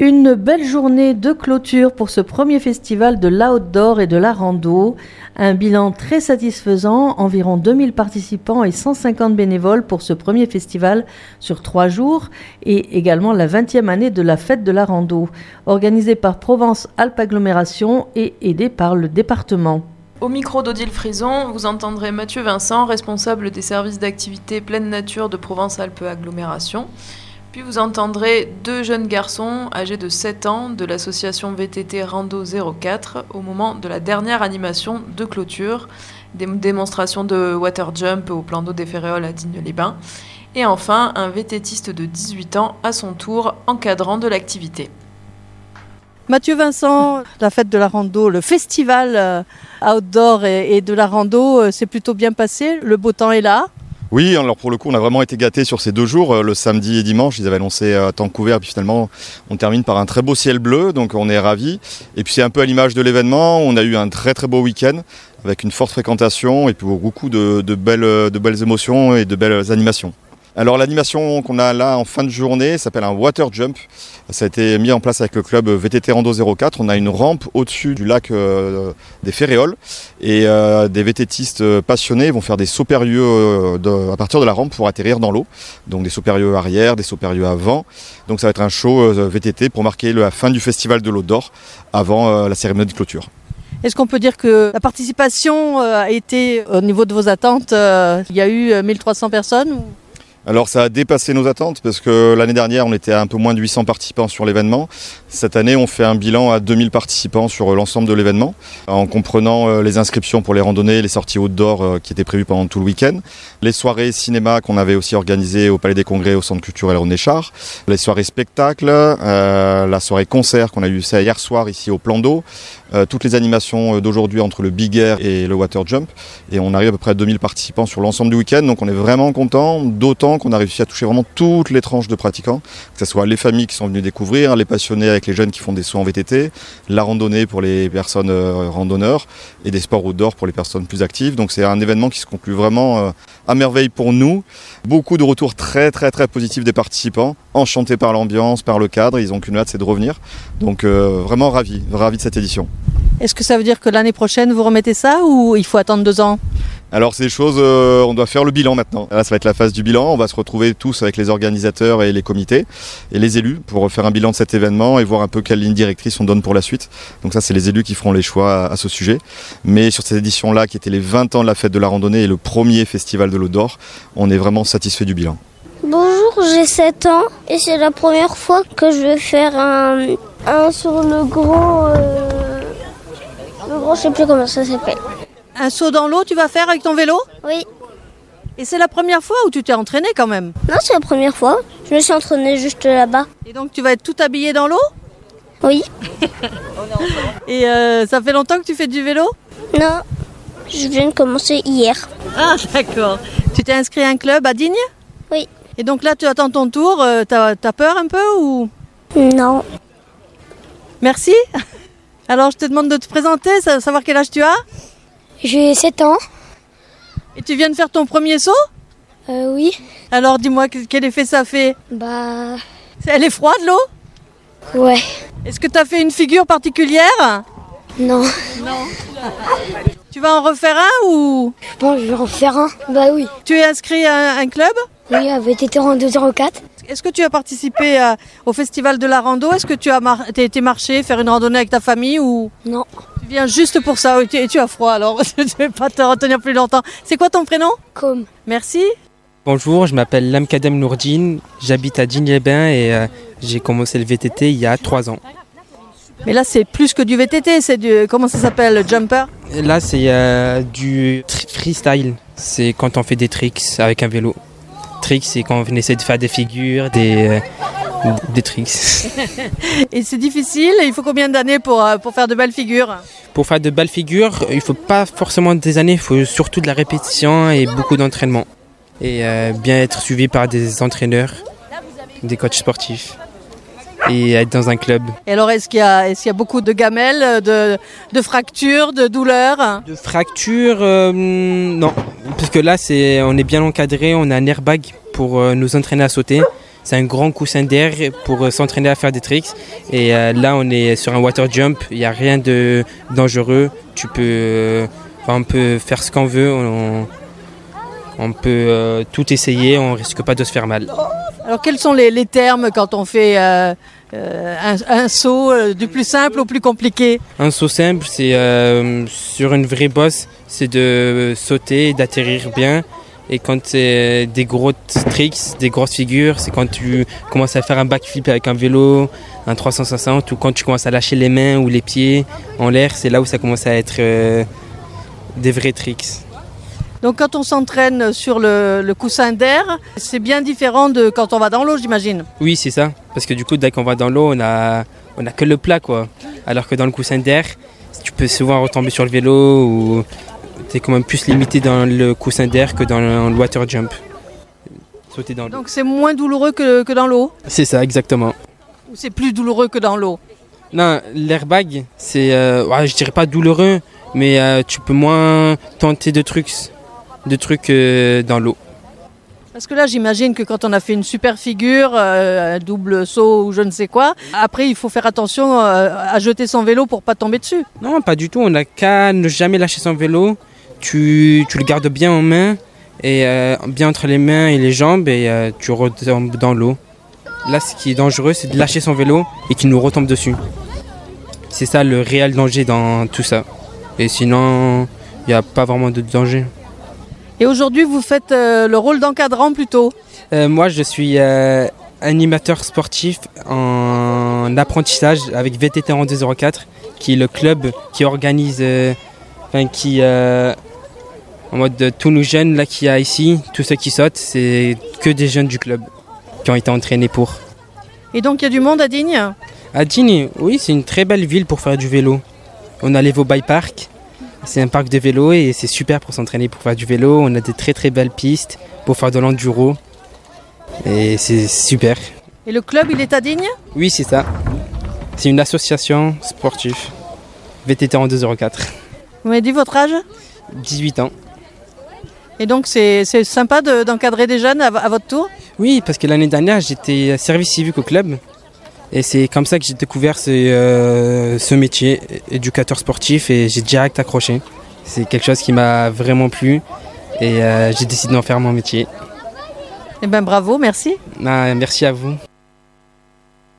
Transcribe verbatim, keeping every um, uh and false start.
Une belle journée de clôture pour ce premier festival de l'outdoor et de la rando. Un bilan très satisfaisant, environ deux mille participants et cent cinquante bénévoles pour ce premier festival sur trois jours et également la vingtième année de la fête de la rando, organisée par Provence-Alpes Agglomération et aidée par le département. Au micro d'Odile Frison, vous entendrez Mathieu Vincent, responsable des services d'activité pleine nature de Provence-Alpes Agglomération. Puis vous entendrez deux jeunes garçons âgés de sept ans de l'association V T T Rando zéro quatre au moment de la dernière animation de clôture, des démonstrations de water jump au plan d'eau des Ferréoles à Digne-les-Bains. Et enfin, un VTTiste de dix-huit ans à son tour encadrant de l'activité. Mathieu Vincent, la fête de la rando, le festival outdoor et de la rando, c'est plutôt bien passé, le beau temps est là. Oui, alors pour le coup, on a vraiment été gâtés sur ces deux jours, le samedi et dimanche. Ils avaient annoncé à temps couvert, puis finalement, on termine par un très beau ciel bleu, donc on est ravis. Et puis c'est un peu à l'image de l'événement, on a eu un très très beau week-end avec une forte fréquentation et puis beaucoup de, de, belles, de belles émotions et de belles animations. Alors l'animation qu'on a là en fin de journée s'appelle un water jump. Ça a été mis en place avec le club V T T Rando zéro quatre. On a une rampe au-dessus du lac euh, des Ferréoles et euh, des VTTistes passionnés vont faire des sauts périlleux euh, de, à partir de la rampe pour atterrir dans l'eau. Donc des sauts périlleux arrière, des sauts périlleux avant. Donc ça va être un show euh, V T T pour marquer la fin du festival de l'outdoor avant euh, la cérémonie de clôture. Est-ce qu'on peut dire que la participation a été au niveau de vos attentes? Il y a eu mille trois cents personnes ou... Alors ça a dépassé nos attentes parce que l'année dernière on était à un peu moins de huit cents participants sur l'événement. Cette année on fait un bilan à deux mille participants sur l'ensemble de l'événement en comprenant les inscriptions pour les randonnées, les sorties outdoor qui étaient prévues pendant tout le week-end, les soirées cinéma qu'on avait aussi organisées au Palais des Congrès au Centre culturel René Char, les soirées spectacles, euh, la soirée concert qu'on a eu ça hier soir ici au Plan d'eau, euh, toutes les animations d'aujourd'hui entre le Big Air et le Water Jump et on arrive à peu près à deux mille participants sur l'ensemble du week-end donc on est vraiment content, d'autant qu'on a réussi à toucher vraiment toutes les tranches de pratiquants, que ce soit les familles qui sont venues découvrir, les passionnés avec les jeunes qui font des sauts en V T T, la randonnée pour les personnes euh, randonneurs et des sports outdoor pour les personnes plus actives. Donc c'est un événement qui se conclut vraiment euh, à merveille pour nous. Beaucoup de retours très très très positifs des participants, enchantés par l'ambiance, par le cadre, ils n'ont qu'une hâte, c'est de revenir. Donc euh, vraiment ravis, ravis de cette édition. Est-ce que ça veut dire que l'année prochaine vous remettez ça ou il faut attendre deux ans ? Alors c'est des choses, euh, on doit faire le bilan maintenant. Là ça va être la phase du bilan, on va se retrouver tous avec les organisateurs et les comités et les élus pour faire un bilan de cet événement et voir un peu quelle ligne directrice on donne pour la suite. Donc ça c'est les élus qui feront les choix à, à ce sujet. Mais sur cette édition-là qui était les vingt ans de la fête de la randonnée et le premier festival de l'outdoor, on est vraiment satisfait du bilan. Bonjour, j'ai sept ans et c'est la première fois que je vais faire un, un sur le grand... Euh, le grand, je sais plus comment ça s'appelle. Un saut dans l'eau, tu vas faire avec ton vélo ? Oui. Et c'est la première fois ou tu t'es entraîné quand même ? Non, c'est la première fois. Je me suis entraînée juste là-bas. Et donc tu vas être tout habillé dans l'eau ? Oui. Et euh, ça fait longtemps que tu fais du vélo ? Non, je viens de commencer hier. Ah d'accord. Tu t'es inscrit à un club à Digne ? Oui. Et donc là tu attends ton tour, euh, t'as, t'as peur un peu ou ? Non. Merci. Alors je te demande de te présenter, savoir quel âge tu as ? J'ai sept ans. Et tu viens de faire ton premier saut ? Euh, oui. Alors dis-moi, quel effet ça fait ? Bah... Elle est froide l'eau ? Ouais. Est-ce que tu as fait une figure particulière ? Non. Non. Tu vas en refaire un ou ? Bon, je vais en faire un. Bah oui. Tu es inscrit à un club ? Oui, à V T T Rando zéro quatre. Est-ce que tu as participé à, au festival de la rando ? Est-ce que tu as, mar- t'as été marcher, faire une randonnée avec ta famille ou... Non. Tu viens juste pour ça et tu, et tu as froid alors je ne vais pas te retenir plus longtemps. C'est quoi ton prénom ? Comme. Merci. Bonjour, je m'appelle Lamkadem Nourdine, j'habite à Digne-les-Bains et euh, j'ai commencé le V T T il y a trois ans. Mais là c'est plus que du V T T, c'est du, comment ça s'appelle, le jumper ? Et là c'est euh, du tri- freestyle, c'est quand on fait des tricks avec un vélo. Tricks c'est quand on essaie de faire des figures, des, euh, des tricks. Et c'est difficile, il faut combien d'années pour, pour faire de belles figures ? Pour faire de belles figures, il ne faut pas forcément des années, il faut surtout de la répétition et beaucoup d'entraînement. Et euh, bien être suivi par des entraîneurs, des coachs sportifs et être dans un club. Et alors est-ce qu'il y a, est-ce qu'il y a beaucoup de gamelles, de, de fractures, de douleurs ? De fractures, euh, non. Parce que là, c'est, on est bien encadré, on a un airbag pour euh, nous entraîner à sauter. C'est un grand coussin d'air pour euh, s'entraîner à faire des tricks. Et euh, là, on est sur un water jump. Il n'y a rien de dangereux. Tu peux, euh, enfin, on peut faire ce qu'on veut. On, on peut euh, tout essayer. On ne risque pas de se faire mal. Alors quels sont les, les termes quand on fait euh, euh, un, un saut euh, du plus simple au plus compliqué? Un saut simple, c'est euh, sur une vraie bosse, c'est de sauter et d'atterrir bien. Et quand c'est des gros tricks, des grosses figures, c'est quand tu commences à faire un backflip avec un vélo, un trois cent soixante, ou quand tu commences à lâcher les mains ou les pieds en l'air, c'est là où ça commence à être euh, des vrais tricks. Donc quand on s'entraîne sur le, le coussin d'air, c'est bien différent de quand on va dans l'eau, j'imagine. Oui, c'est ça. Parce que du coup, dès qu'on va dans l'eau, on a, on a que le plat, quoi. Alors que dans le coussin d'air, tu peux souvent retomber sur le vélo ou tu es quand même plus limité dans le coussin d'air que dans le water jump. Sauter dans l'eau. Donc c'est moins douloureux que, que dans l'eau? C'est ça, exactement. Ou c'est plus douloureux que dans l'eau? Non, l'airbag, c'est, euh, ouais, je dirais pas douloureux, mais euh, tu peux moins tenter de trucs. de trucs euh, dans l'eau. Parce que là, j'imagine que quand on a fait une super figure, euh, un double saut ou je ne sais quoi, après, il faut faire attention euh, à jeter son vélo pour pas tomber dessus. Non, pas du tout. On n'a qu'à ne jamais lâcher son vélo. Tu, tu le gardes bien en main, et euh, bien entre les mains et les jambes, et euh, tu retombes dans l'eau. Là, ce qui est dangereux, c'est de lâcher son vélo et qu'il nous retombe dessus. C'est ça le réel danger dans tout ça. Et sinon, il n'y a pas vraiment de danger. Et aujourd'hui, vous faites euh, le rôle d'encadrant plutôt? euh, Moi, je suis euh, animateur sportif en apprentissage avec V T T en deux zéro quatre, qui est le club qui organise, euh, enfin, qui, euh, en mode de tous nos jeunes là qu'il y a ici, tous ceux qui sautent, c'est que des jeunes du club qui ont été entraînés pour. Et donc, il y a du monde à Digne? À Digne, oui, c'est une très belle ville pour faire du vélo. On a les Vaubailles Park. C'est un parc de vélo et c'est super pour s'entraîner pour faire du vélo. On a des très très belles pistes pour faire de l'enduro et c'est super. Et le club, il est à Digne? Oui, c'est ça. C'est une association sportive. V T T en deux zéro quatre. Vous m'avez dit votre âge? dix-huit ans. Et donc c'est, c'est sympa de, d'encadrer des jeunes à, à votre tour? Oui, parce que l'année dernière, j'étais service civique au club. Et c'est comme ça que j'ai découvert ce, euh, ce métier, éducateur sportif, et j'ai direct accroché. C'est quelque chose qui m'a vraiment plu et euh, j'ai décidé d'en faire mon métier. Eh bien bravo, merci. Ah, merci à vous.